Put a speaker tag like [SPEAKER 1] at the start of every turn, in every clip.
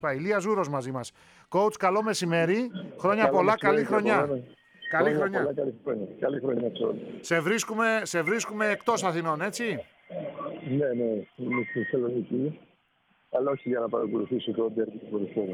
[SPEAKER 1] Ηλία Ζούρος μαζί μας. Coach, καλό μεσημέρι. Χρόνια
[SPEAKER 2] Καλό
[SPEAKER 1] πολλά,
[SPEAKER 2] μεσημέρι,
[SPEAKER 1] καλή χρονιά. Καλή χρονιά.
[SPEAKER 2] Πολλά, καλή χρονιά σε όλους.
[SPEAKER 1] Σε βρίσκουμε εκτός Αθηνών, έτσι.
[SPEAKER 2] Ναι, είμαι στη Θεσσαλονίκη. Αλλά όχι για να παρακολουθήσω το ντέρμπι του ποδοσφαίρου.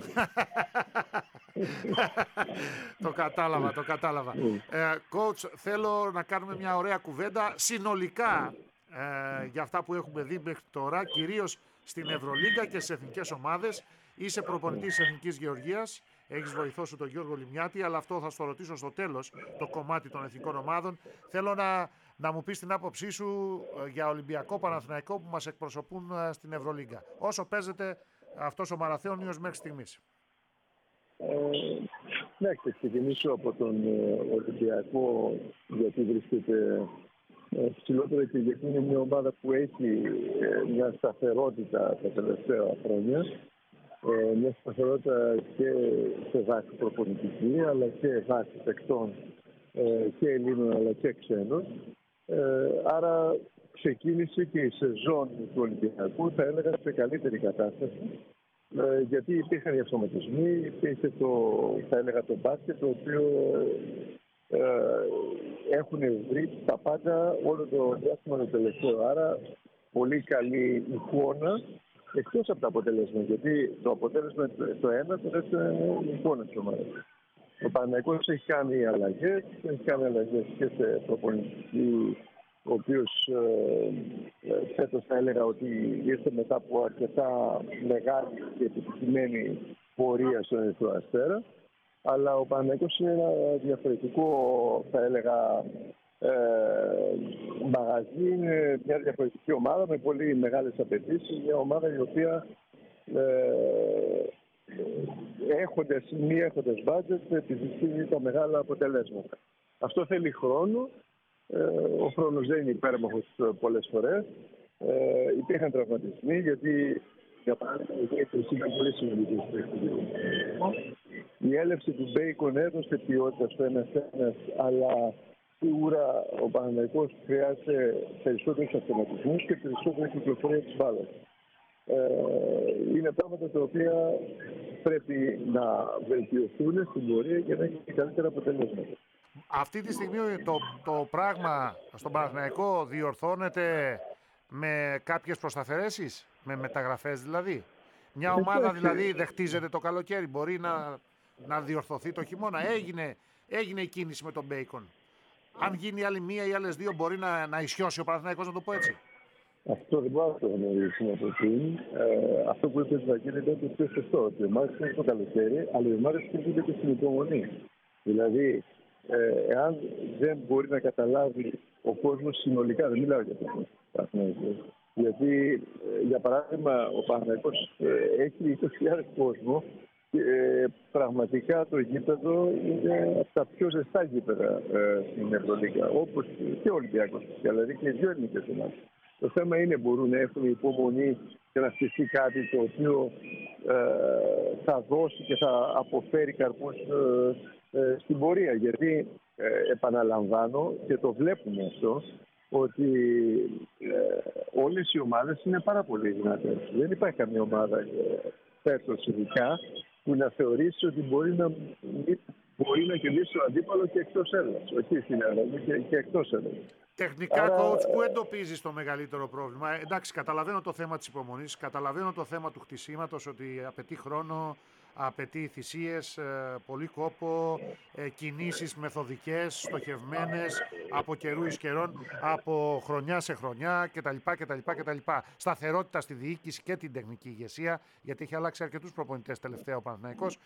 [SPEAKER 1] Το κατάλαβα. Coach, θέλω να κάνουμε μια ωραία κουβέντα συνολικά για αυτά που έχουμε δει μέχρι τώρα, κυρίως στην Ευρωλίγκα και στις εθνικές ομάδες. Είσαι προπονητής της Εθνικής Γεωργίας, έχεις βοηθό σου τον Γιώργο Λιμιάτη, αλλά αυτό θα στο ρωτήσω στο τέλος, το κομμάτι των εθνικών ομάδων. Θέλω να μου πεις την άποψή σου για Ολυμπιακό, Παναθηναϊκό που μας εκπροσωπούν στην Ευρωλίγκα. Όσο παίζεται αυτός ο μαραθώνιος μέχρι στιγμής.
[SPEAKER 2] Ναι, θα ξεκινήσω από τον Ολυμπιακό, γιατί βρίσκεται ψηλότερα και γιατί είναι μια ομάδα που έχει μια σταθερότητα τα τελευταία χρόνια. Μια σταθερότητα και σε βάση προπονητική, αλλά και βάση παικτών και Ελλήνων αλλά και ξένων. Άρα ξεκίνησε και η σεζόν του Ολυμπιακού, θα έλεγα, σε καλύτερη κατάσταση. Γιατί υπήρχαν οι αυτοματισμοί, υπήρχε θα έλεγα, το μπάσκετ, το οποίο έχουν βρει τα πάντα όλο το διάστημα το τελευταίο. Άρα πολύ καλή εικόνα, εκτός από τα αποτελέσματα. Γιατί το αποτέλεσμα το ένα, το δεύτερο είναι η εικόνα της ομάδας. Ο Παναθηναϊκός έχει κάνει αλλαγές και σε προπονητική, ο οποίος φέτος θα έλεγα ότι ήρθε μετά από αρκετά μεγάλη και επιτυχημένη πορεία στον Ερυθρό Αστέρα. Αλλά ο Παναθηναϊκός είναι ένα διαφορετικό, θα έλεγα, μαγαζί, είναι μια διαφορετική ομάδα με πολύ μεγάλες απαιτήσεις, μια ομάδα η οποία μη έχοντας μπάτζετ επιζητεί τα μεγάλα αποτελέσματα. Αυτό θέλει χρόνο. Ο χρόνος δεν είναι υπέρμαχος πολλές φορές. Υπήρχαν τραυματισμοί, γιατί για παράδειγμα ήταν πολύ σημαντικός. Η έλευση του Μπέικον έδωσε ποιότητα στο ένας-ένας, αλλά σίγουρα ο Παναθηναϊκός χρειάζεται περισσότερους αυτοματισμούς και περισσότερη κυκλοφορία της μπάλας. Είναι πράγματα τα οποία πρέπει να βελτιωθούν στην πορεία για να έχει καλύτερα αποτελέσματα.
[SPEAKER 1] Αυτή τη στιγμή το πράγμα στον Παναθηναϊκό διορθώνεται με κάποιες προσταθερέσεις, με μεταγραφές δηλαδή. Μια ομάδα δηλαδή δεν χτίζεται το καλοκαίρι, μπορεί να διορθωθεί το χειμώνα. Έγινε η κίνηση με τον Μπέικον. Αν γίνει άλλη μία ή άλλες δύο, μπορεί να ισιώσει ο Παναθηναϊκός, να το πω έτσι.
[SPEAKER 2] Αυτό δεν μπορώ να το γνωρίσουμε από πριν. Αυτό που είπε ο Βαγγέλη είναι το πιο σωστό. Ότι οι ομάδες είναι το καλοκαίρι, αλλά οι ομάδες χτίζονται και στην υπομονή. Δηλαδή, εάν δεν μπορεί να καταλάβει ο κόσμος συνολικά, δεν μιλάω για το Παναθηναϊκό. Γιατί, για παράδειγμα, ο Παναθηναϊκός έχει 20.000 κόσμο και πραγματικά το γήπεδο είναι από τα πιο ζεστά γήπεδα στην Ευρωλίγκα, όπως και ο Ολυμπιακός, δηλαδή και οι δύο ελληνικές ομάδες. Το θέμα είναι μπορούν να έχουν υπομονή και να στηθεί κάτι το οποίο θα δώσει και θα αποφέρει καρπούς στην πορεία. Γιατί επαναλαμβάνω και το βλέπουμε αυτό, ότι όλες οι ομάδες είναι πάρα πολύ δυνατές. Δεν υπάρχει καμία ομάδα φέτος ειδικά που να θεωρήσει ότι μπορεί να κερδίσει το αντίπαλο και εκτός έδρας. Όχι στην έδρα και εκτός έδρας.
[SPEAKER 1] Τεχνικά, coach, πού εντοπίζεις το μεγαλύτερο πρόβλημα? Εντάξει, καταλαβαίνω το θέμα της υπομονής, καταλαβαίνω το θέμα του χτισήματος, ότι απαιτεί χρόνο, απαιτεί θυσίες, πολύ κόπο, κινήσεις μεθοδικές, στοχευμένες, από καιρού εις καιρών, από χρονιά σε χρονιά κτλ. Σταθερότητα στη διοίκηση και την τεχνική ηγεσία, γιατί έχει αλλάξει αρκετούς προπονητές τελευταία ο Παναθηναϊκός.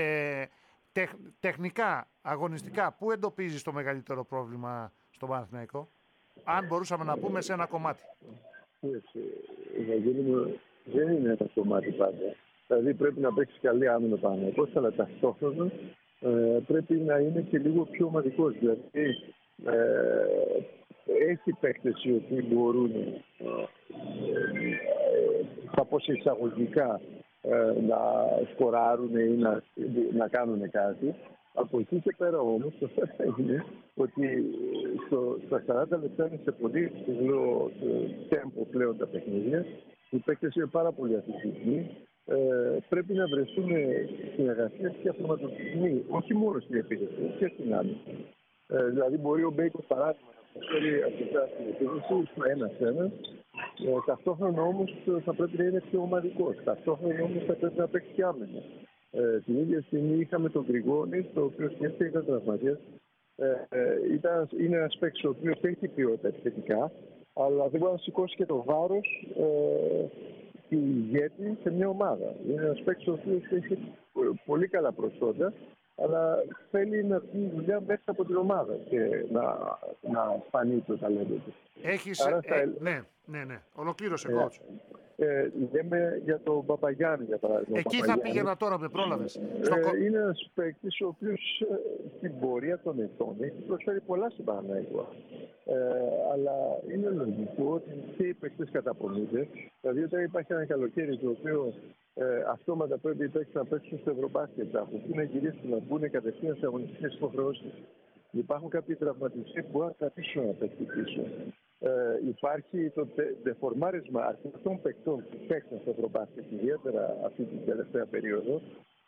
[SPEAKER 1] Τεχνικά, αγωνιστικά, πού εντοπίζεις το μεγαλύτερο πρόβλημα στον Παναθηναϊκό? Αν μπορούσαμε να πούμε σε ένα κομμάτι.
[SPEAKER 2] Δεν είναι ένα κομμάτι πάντα. Δηλαδή πρέπει να παίξει καλή άμυνα ο Παναθηναϊκός, αλλά ταυτόχρονα πρέπει να είναι και λίγο πιο ομαδικός. Δηλαδή έχει παίκτες οι οποίοι μπορούν θα πω σε εισαγωγικά να σκοράρουν ή να κάνουν κάτι. Από εκεί και πέρα όμως το θέμα είναι ότι στα 40 λεπτά είναι σε πολύ ψηλό τέμπο πλέον τα παιχνίδια. Οι παίκτες είναι πάρα πολύ αθλητικοί. πρέπει να βρεθούν συνεργασίες και αυτοματοποιισμοί, όχι μόνο στην επίθεση, και στην άμυνα. Δηλαδή, μπορεί ο Μπέικος, παράδειγμα, να προσφέρει αρκετά στην επίθεση στο 1-1. Ταυτόχρονα όμως θα πρέπει να είναι πιο ομαδικός. Ταυτόχρονα όμως θα πρέπει να παίξει και άμυνα. Την ίδια στιγμή είχαμε τον Γκριγόνη, το οποίο σκέφτεται ήταν τραυματίας. Είναι ένας παίκτης ο οποίος έχει ποιότητα επιθετικά, αλλά δεν μπορεί να σηκώσει και το βάρος του ηγέτη σε μια ομάδα. Είναι ένας παίκτης ο οποίος έχει πολύ καλά προσόντα, αλλά θέλει να κάνει δουλειά μέσα από την ομάδα και να φανεί το ταλέντο του.
[SPEAKER 1] Έχεις... Ναι. Ολοκλήρωσε, coach.
[SPEAKER 2] Λέμε για τον Παπαγιάννη, για παράδειγμα.
[SPEAKER 1] Εκεί θα πήγαινα τώρα, με πρόλαβες.
[SPEAKER 2] Είναι ένας παίκτης ο οποίος στην πορεία των ετών έχει προσφέρει πολλά στην Παναθηναϊκό. Αλλά είναι λογικό ότι και οι παίκτες καταπονούνται. Δηλαδή, όταν υπάρχει ένα καλοκαίρι το οποίο αυτόματα πρέπει οι παίκτες να παίξουν στο Ευρωμπάσκετ, από πού να γυρίσουν, να μπουν κατευθείαν σε αγωνιστικές υποχρεώσεις. Υπάρχουν κάποιοι τραυματισμοί που μπορούν να κρατήσουν ένα παίκτη πίσω. Υπάρχει το δεφορμάρισμα αρκετών παικτών που παίξαν στο Ευρωμπάσκετ, ιδιαίτερα αυτή την τελευταία περίοδο.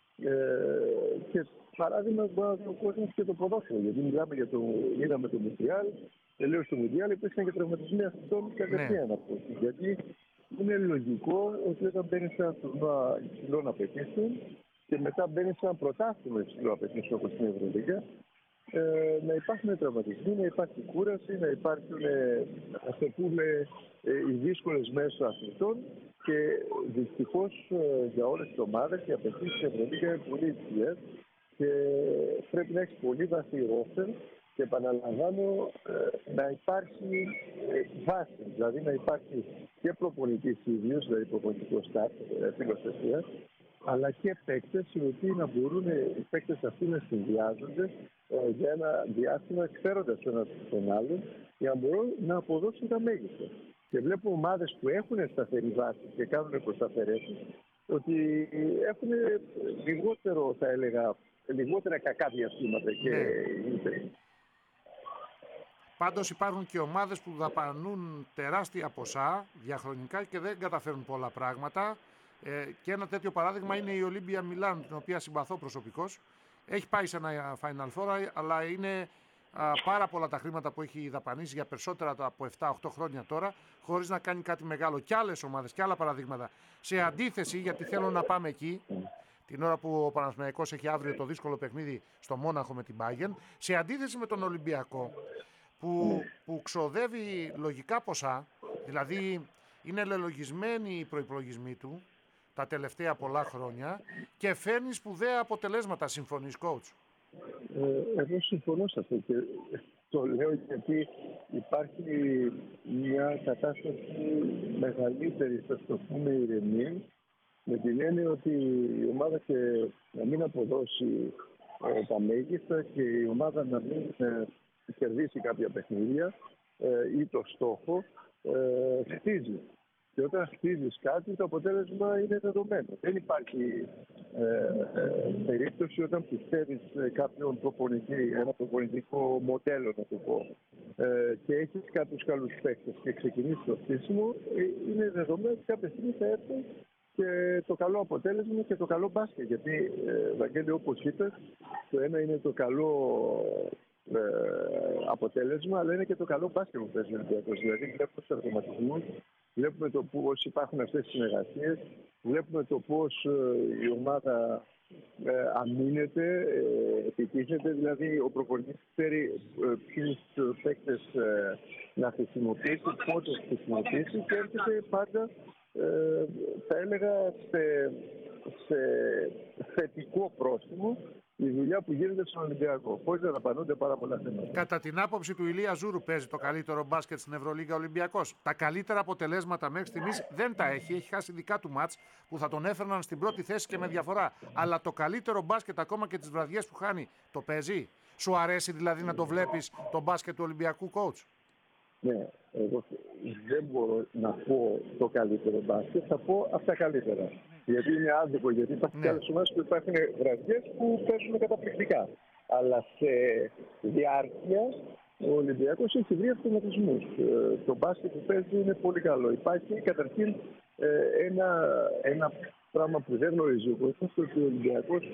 [SPEAKER 2] Και παράδειγμα, μπορεί να δει ο κόσμος και το ποδόσφαιρο. Γιατί μιλάμε για είδαμε το Μουντιάλ, τελείωσε το Μουντιάλ, υπήρξαν και τραυματισμοί αυτών κατευθείαν. Γιατί είναι λογικό ότι όταν μπαίνει σε ένα τουρνουά υψηλών απαιτήσεων και μετά μπαίνει σε ένα πρωτάθλημα υψηλών απαιτήσεων όπως στην Ευρωλίγα, να υπάρχουν τραυματισμοί, να υπάρχει κούραση, να υπάρχουν, ας το πούμε, οι δύσκολες μέρες των αθλητών και δυστυχώς για όλες τις ομάδες οι απαιτήσεις στην Ευρωλίγα είναι πολύ υψηλές και πρέπει να έχει πολύ βαθύ ρόστερ και επαναλαμβάνω να υπάρχει βάση, δηλαδή να υπάρχει και προπονητής ίδιος, δηλαδή προπονητικό staff, φιλοσοφία, αλλά και παίκτες οι οποίοι να μπορούν οι παίκτες αυτοί να συνδυάζονται για ένα διάστημα ξέροντας ο ένας τον άλλον για να μπορούν να αποδώσουν τα μέγιστα. Και βλέπω ομάδες που έχουν σταθερή βάση και κάνουν προσταθερέσεις ότι έχουν λιγότερο, θα έλεγα, λιγότερα κακά διαστήματα και
[SPEAKER 1] Πάντως υπάρχουν και ομάδες που δαπανούν τεράστια ποσά διαχρονικά και δεν καταφέρουν πολλά πράγματα. Και ένα τέτοιο παράδειγμα είναι η Ολύμπια Μιλάνου, την οποία συμπαθώ προσωπικώς. Έχει πάει σε ένα Final Four, αλλά είναι πάρα πολλά τα χρήματα που έχει δαπανίσει για περισσότερα από 7-8 χρόνια τώρα, χωρίς να κάνει κάτι μεγάλο. Και άλλες ομάδες και άλλα παραδείγματα. Σε αντίθεση, γιατί θέλω να πάμε εκεί, την ώρα που ο Παναθηναϊκός έχει αύριο το δύσκολο παιχνίδι στο Μόναχο με την Bayern, σε αντίθεση με τον Ολυμπιακό, που ξοδεύει λογικά ποσά, δηλαδή είναι λελογισμένοι οι προϋπολογισμοί του τα τελευταία πολλά χρόνια και φέρνει σπουδαία αποτελέσματα. Συμφωνείς, coach?
[SPEAKER 2] Εγώ συμφωνώ σε αυτό και το λέω γιατί υπάρχει μια κατάσταση μεγαλύτερη, θα το πούμε, ηρεμία, με την έννοια ότι η ομάδα και να μην αποδώσει τα μέγιστα και η ομάδα να μην κερδίσει κάποια παιχνίδια ή το στόχο, χτίζει. Και όταν χτίζεις κάτι, το αποτέλεσμα είναι δεδομένο. Δεν υπάρχει περίπτωση όταν πιστεύεις κάποιον προπονητή, ένα προπονητικό μοντέλο, να το πω, και έχεις κάποιους καλούς παίκτες και ξεκινήσεις το χτίσιμο, είναι δεδομένο ότι κάποια στιγμή θα έρθει και το καλό αποτέλεσμα και το καλό μπάσκετ. Γιατί, Βαγγέλη, όπως είπες, το ένα είναι το καλό αποτέλεσμα, αλλά είναι και το καλό μπάσκετ που παίζει ο Ολυμπιακός. Δηλαδή, βλέπουμε τους αυτοματισμούς, βλέπουμε το πώς υπάρχουν αυτές οι συνεργασίες, βλέπουμε το πώς η ομάδα αμήνεται, επιτίθεται. Δηλαδή, ο προπονητής ξέρει ποιους παίκτες να χρησιμοποιήσει, πότε να χρησιμοποιήσει και έρχεται πάντα, θα έλεγα, σε θετικό πρόστιμο η δουλειά που γίνεται στον Ολυμπιακό. Πώς δεν δαπανούνται πάρα πολλά θέματα.
[SPEAKER 1] Κατά την άποψη του Ηλία Ζούρου, παίζει το καλύτερο μπάσκετ στην Ευρωλίγα Ολυμπιακός? Τα καλύτερα αποτελέσματα μέχρι στιγμής δεν τα έχει. Έχει χάσει δικά του μάτς που θα τον έφερναν στην πρώτη θέση και με διαφορά. Αλλά το καλύτερο μπάσκετ, ακόμα και τις βραδιές που χάνει, το παίζει. Σου αρέσει δηλαδή να το βλέπεις το μπάσκετ του Ολυμπιακού, coach?
[SPEAKER 2] Ναι, εγώ δεν μπορώ να πω το καλύτερο μπάσκετ, θα πω αυτά καλύτερα. Γιατί είναι άδικο, γιατί υπάρχουν και άλλες ομάδες που υπάρχουν βραδιές που παίζουν καταπληκτικά. Αλλά σε διάρκεια ο Ολυμπιακός έχει βρει αυτοματισμούς. Το μπάσκετ που παίζει είναι πολύ καλό. Υπάρχει καταρχήν ένα πράγμα που δεν γνωρίζει ο κόσμος, ότι ο Ολυμπιακός,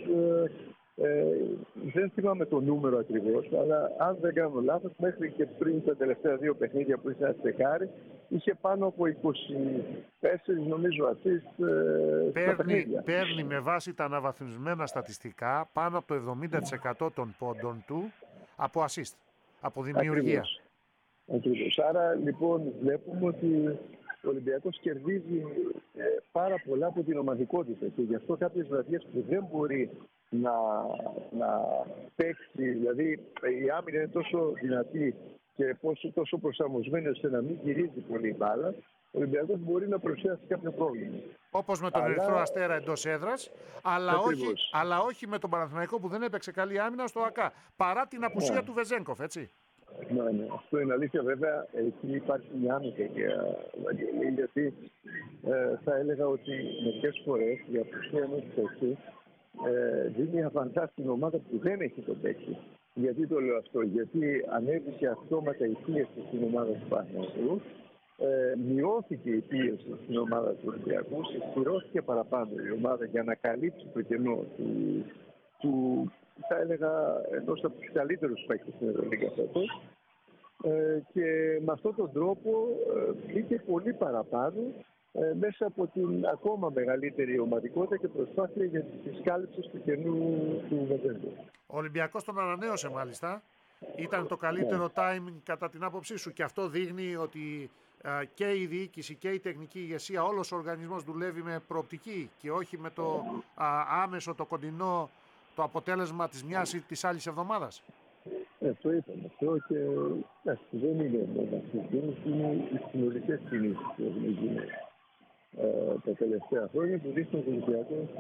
[SPEAKER 2] δεν θυμάμαι το νούμερο ακριβώς, αλλά αν δεν κάνω λάθος, μέχρι και πριν τα τελευταία 2 παιχνίδια που είχε να τσεκάρει, είχε πάνω από 24 νομίζω assist στα παιχνίδια.
[SPEAKER 1] Παίρνει με βάση τα αναβαθμισμένα στατιστικά πάνω από το 70% των πόντων του από assist, από δημιουργία.
[SPEAKER 2] Ακριβώς. Άρα λοιπόν βλέπουμε ότι ο Ολυμπιακός κερδίζει πάρα πολλά από την ομαδικότητα και γι' αυτό κάποιες βραδιές που δεν μπορεί να παίξει, δηλαδή η άμυνα είναι τόσο δυνατή και τόσο προσαρμοσμένη ώστε να μην γυρίζει πολύ η μπάλα, ο Ολυμπιακός μπορεί να προσθέσει κάποιο πρόβλημα.
[SPEAKER 1] Όπως με τον Ερυθρό Αστέρα εντός έδρας, αλλά όχι με τον Παναθηναϊκό που δεν έπαιξε καλή άμυνα στο ΑΚΑ, παρά την απουσία του Βεζένκοφ, έτσι.
[SPEAKER 2] Ναι, αυτό είναι αλήθεια. Βέβαια, εκεί υπάρχει μια άμυνα γιατί θα έλεγα ότι μερικές φορές η απουσία ενός παίκτη δίνει αβαντάζ στην ομάδα που δεν έχει τον παίκτη. Γιατί το λέω αυτό? Γιατί ανέβηκε αυτόματα η πίεση στην ομάδα του Παναθηναϊκού, μειώθηκε η πίεση στην ομάδα του Ολυμπιακού, συσπηρώθηκε παραπάνω η ομάδα για να καλύψει το κενό του θα έλεγα ενός από τους καλύτερους παίκτες στην Ευρωλίγκα φέτος, και με αυτόν τον τρόπο μπήκε πολύ παραπάνω μέσα από την ακόμα μεγαλύτερη ομαδικότητα και προσπάθεια για τις κάλυψεις του κενού του Βεζένκοφ.
[SPEAKER 1] Ο Ολυμπιακός τον ανανέωσε μάλιστα. Ήταν το καλύτερο timing κατά την άποψή σου και αυτό δείχνει ότι και η διοίκηση και η τεχνική ηγεσία, όλος ο οργανισμός δουλεύει με προοπτική και όχι με το άμεσο, το κοντινό, το αποτέλεσμα της μιας ή της άλλης εβδομάδας.
[SPEAKER 2] Το είπαμε αυτό και δεν είναι μόνο αυτή η κίνηση, είναι οι συνολικές κινήσεις που έχουν γίνει τα τελευταία χρόνια που δείχνουν ότι ο Ολυμπιακός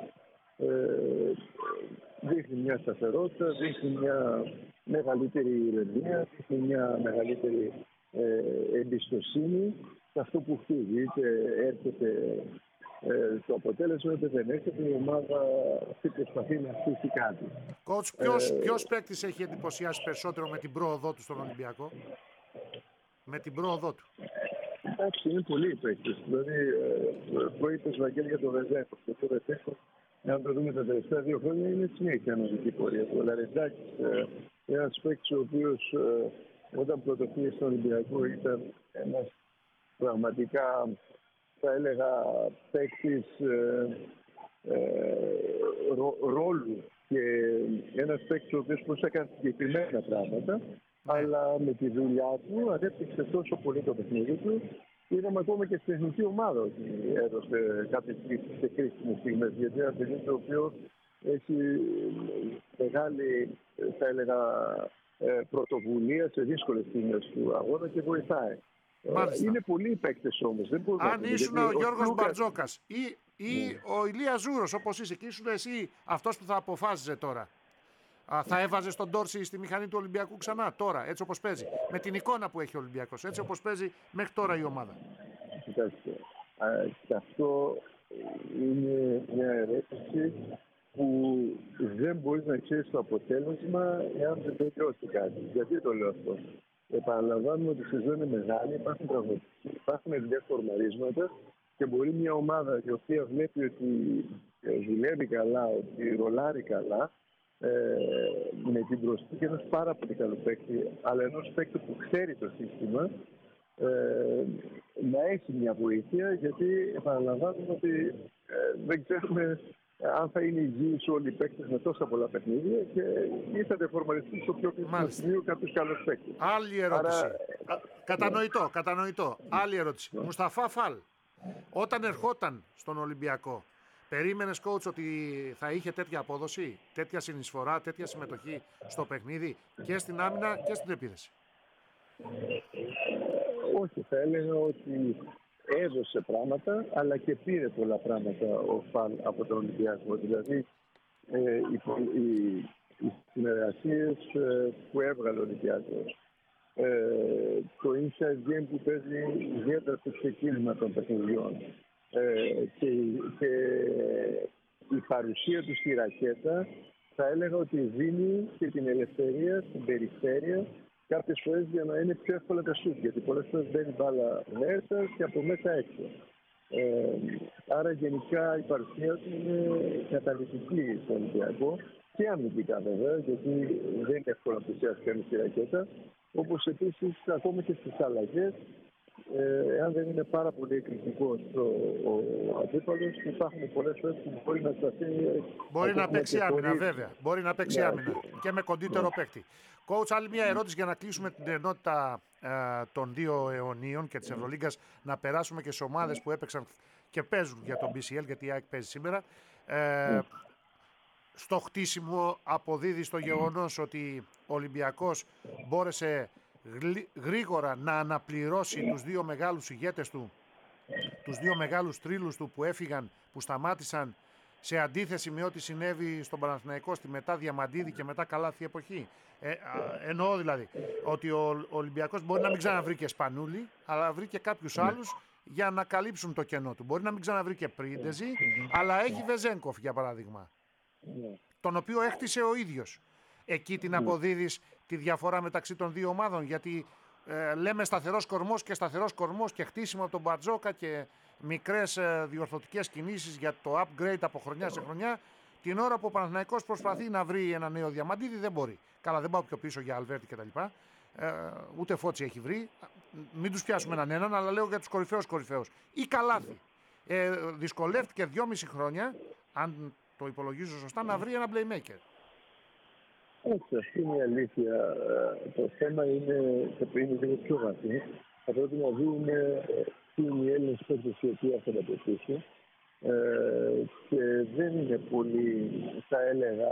[SPEAKER 2] δείχνει μια σταθερότητα, δείχνει μια μεγαλύτερη ηρεμία, δείχνει μια μεγαλύτερη εμπιστοσύνη σε αυτό που χτίζει. Είτε έρχεται το αποτέλεσμα, είτε δεν έρχεται, η ομάδα αυτή προσπαθεί να χτίσει κάτι.
[SPEAKER 1] Coach, ποιος παίκτης έχει εντυπωσιάσει περισσότερο με την πρόοδό του στον Ολυμπιακό? Με την πρόοδό του.
[SPEAKER 2] Εντάξει, είναι πολλοί οι παίκτες. Δηλαδή, προείπες Βαγγέλη για το Βεζένκοφ. Το Βεζένκοφ, αν το δούμε τα τελευταία 2 χρόνια, είναι συνέχεια ανωδική πορεία. Ο Λαρεντζάκης, ένας παίκτης ο οποίος όταν πρωτοφύγε στον Ολυμπιακό ήταν ένας πραγματικά, θα έλεγα, παίκτης ρόλου και ένας παίκτης ο οποίος μπορούσε να κάνει συγκεκριμένα πράγματα, αλλά με τη δουλειά του ανέπτυξε τόσο πολύ το παιχνίδι του. Είδαμε ακόμα και στην εθνική ομάδα ότι έδωσε κάποιες λύσεις σε κρίσιμες στιγμές, γιατί ένα παιδί το οποίο έχει μεγάλη, θα έλεγα, πρωτοβουλία σε δύσκολες στιγμές του αγώνα και βοηθάει. Είναι πολλοί οι παίκτες όμως.
[SPEAKER 1] Αν ήσουν ο Γιώργος Μπαρτζόκας ή ο Ηλίας Ζούρος, όπως είσαι, και ήσουν εσύ αυτός που θα αποφάσιζε τώρα, θα έβαζες τον Ντόρση στη μηχανή του Ολυμπιακού ξανά τώρα, έτσι όπως παίζει? Με την εικόνα που έχει ο Ολυμπιακός, έτσι όπως παίζει μέχρι τώρα η ομάδα.
[SPEAKER 2] Κοιτάξτε, και αυτό είναι μια ερώτηση που δεν μπορείς να ξέρεις το αποτέλεσμα εάν δεν τελειώσει κάτι. Γιατί το λέω αυτό? Επαναλαμβάνουμε ότι η σεζόν είναι μεγάλη, υπάρχουν τραυματισμοί, υπάρχουν διαφορμαρίσματα και μπορεί μια ομάδα η οποία βλέπει ότι δουλεύει καλά, ότι ρολάρει καλά, με την προσθήκη ενός πάρα πολύ καλού παίκτη, αλλά ενός παίκτη που ξέρει το σύστημα, να έχει μια βοήθεια, γιατί επαναλαμβάνουμε ότι δεν ξέρουμε αν θα είναι υγιείς όλοι οι παίκτες με τόσα πολλά παιχνίδια και ή θα δεφορμαριστούν στο πιο κρίσιμο σημείο κάποιους καλούς παίκτες.
[SPEAKER 1] Άλλη ερώτηση. Κατανοητό. Άλλη ερώτηση. Μουσταφά Φαλ, όταν ερχόταν στον Ολυμπιακό, περίμενες, coach, ότι θα είχε τέτοια απόδοση, τέτοια συνεισφορά, τέτοια συμμετοχή στο παιχνίδι και στην άμυνα και στην επίθεση?
[SPEAKER 2] Όχι, θα έλεγα ότι έδωσε πράγματα, αλλά και πήρε πολλά πράγματα ο Φαλ από τον Ολυμπιακό. Δηλαδή, οι συνεργασίες που έβγαλε ο Ολυμπιακός, το inside game που παίζει ιδιαίτερα στο ξεκίνημα των παιχνιδιών, και η παρουσία του στη ρακέτα, θα έλεγα ότι δίνει και την ελευθερία στην περιφέρεια κάποιες φορές για να είναι πιο εύκολα τα σουτ, γιατί πολλές φορές μπαίνει μπάλα μέσα και από μέσα έξω. Άρα γενικά η παρουσία του είναι καταλυτική στο Ολυμπιακό και αμυντικά βέβαια, γιατί δεν είναι εύκολο να πλησιάσει κανείς τη ρακέτα. Όπως επίσης ακόμα και στις αλλαγές, εάν δεν είναι πάρα πολύ εκρηκτικός ο αντίπαλος, υπάρχουν πολλές φορές που μπορεί να σταθεί.
[SPEAKER 1] Μπορεί να παίξει άμυνα, βέβαια. Μπορεί να παίξει άμυνα και με κοντύτερο παίκτη. Coach, άλλη μια ερώτηση για να κλείσουμε την ενότητα των δύο αιωνίων και της Ευρωλίγκας, να περάσουμε και στις ομάδες που έπαιξαν και παίζουν για τον BCL, γιατί η ΑΕΚ παίζει σήμερα. Στο χτίσιμο αποδίδει στο γεγονός ότι ο Ολυμπιακός μπόρεσε γρήγορα να αναπληρώσει τους δύο μεγάλους ηγέτες του, τους δύο μεγάλους τρίλους του που έφυγαν, που σταμάτησαν, σε αντίθεση με ό,τι συνέβη στον Παναθηναϊκό στη μετά Διαμαντίδη και μετά Καλάθι εποχή. Εννοώ δηλαδή ότι ο Ολυμπιακός μπορεί να μην ξαναβρει και Σπανούλη, αλλά βρει και κάποιους άλλους για να καλύψουν το κενό του. Μπορεί να μην ξαναβρει και Πρίντεζη, αλλά έχει Βεζένκοφ για παράδειγμα, τον οποίο έχτισε ο ίδιος. Εκεί την αποδίδεις τη διαφορά μεταξύ των δύο ομάδων, γιατί λέμε σταθερός κορμός και χτίσιμο από τον Μπατζόκα και μικρές διορθωτικές κινήσεις για το upgrade από χρονιά σε χρονιά. Την ώρα που ο Παναθηναϊκός προσπαθεί να βρει ένα νέο Διαμαντίδη, δεν μπορεί. Καλά, δεν πάω πιο πίσω για Αλβέρτη κτλ. Ούτε Φώτσι έχει βρει. Μην τους πιάσουμε έναν, αλλά λέω για τους κορυφαίους. Ή Καλάθι. Δυσκολεύτηκε 2,5 χρόνια, αν το υπολογίζω σωστά, να βρει ένα playmaker.
[SPEAKER 2] Όχι, αυτή είναι η αλήθεια. Το θέμα είναι λίγο πιο βαθύ. Θα πρέπει να δούμε τι είναι οι Έλληνες παίκτες οι οποίοι έχουν ανταποκριθεί. Και δεν είναι πολύ, θα έλεγα,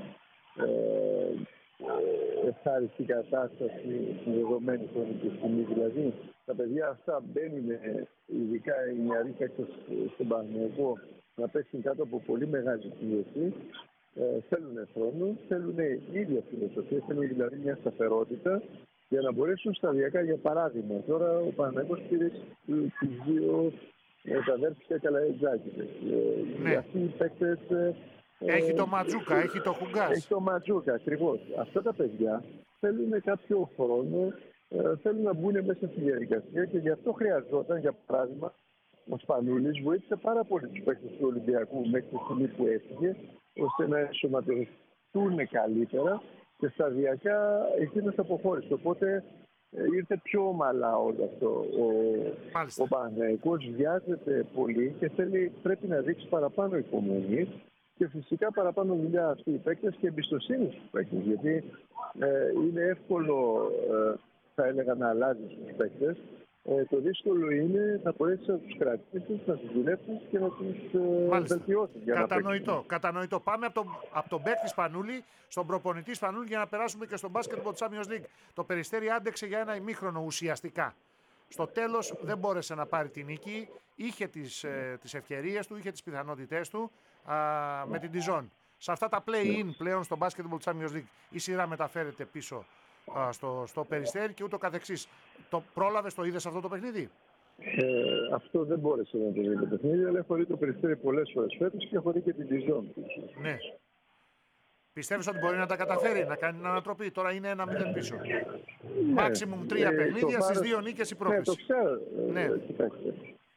[SPEAKER 2] ευχάριστη κατάσταση στη δεδομένη χρονική στιγμή. Δηλαδή, τα παιδιά αυτά μπαίνουν, ειδικά οι νεαροί παίκτες στον Παναθηναϊκό, να παίξουν κάτω από πολύ μεγάλη πίεση. Θέλουν χρόνο, θέλουν ίδια φιλοσοφία, θέλουν δηλαδή μια σταθερότητα για να μπορέσουν σταδιακά, για παράδειγμα. Τώρα ο Παναθηναϊκός πήρε τις δύο τα αδέρφια Καλαϊτζάκηδες. Αυτοί οι παίκτες...
[SPEAKER 1] Έχει το Ματζούκα, έχει το Χουγκάς.
[SPEAKER 2] Έχει το Ματζούκα, ακριβώς. Αυτά τα παιδιά θέλουν κάποιο χρόνο, θέλουν να μπουν μέσα στη διαδικασία και γι' αυτό χρειαζόταν, για παράδειγμα, ο Σπανούλης βοήθησε πάρα πολύ τους παίκτες του Ολυμπιακού μέχρι τη στιγμή που έφυγε, ώστε να ενσωματωθούν καλύτερα και σταδιακά εκείνος αποχώρησε. Οπότε ήρθε πιο ομαλά όλο αυτό. Ο Παναθηναϊκός βιάζεται πολύ και πρέπει να δείξει παραπάνω υπομονή και φυσικά παραπάνω δουλειά αυτοί οι παίκτες και εμπιστοσύνη στους παίκτες. Γιατί είναι εύκολο, θα έλεγα, να αλλάζει τους παίκτες. Το δύσκολο είναι να μπορέσει να τους κρατήσεις, να τους δουλέψεις και να τους βελτιώσεις.
[SPEAKER 1] Κατανοητό. Πάμε από τον παίκτη Σπανούλη στον προπονητή Σπανούλη για να περάσουμε και στο Basketball Champions League. Το Περιστέρι άντεξε για ένα ημίχρονο ουσιαστικά. Στο τέλος δεν μπόρεσε να πάρει την νίκη. Είχε τις ευκαιρίες του, είχε τις πιθανότητές του με την Dijon. Σε αυτά τα play-in πλέον στο Basketball Champions League η σειρά μεταφέρεται πίσω στο Περιστέρι και ούτω καθεξής. Το πρόλαβες, το είδες αυτό το παιχνίδι?
[SPEAKER 2] Αυτό δεν μπόρεσε να το δει το παιχνίδι, αλλά έχω δει το Περιστέρι πολλές φορές φέτος και έχω δει και την Dijon.
[SPEAKER 1] Ναι. Πιστεύεις ότι μπορεί να τα καταφέρει, να κάνει την ανατροπή? Τώρα είναι 1-0 πίσω. Μάξιμουμ 3 παιχνίδια, στις 2 νίκες η πρόκριση.
[SPEAKER 2] Το ξέρω. Κοιτάξτε.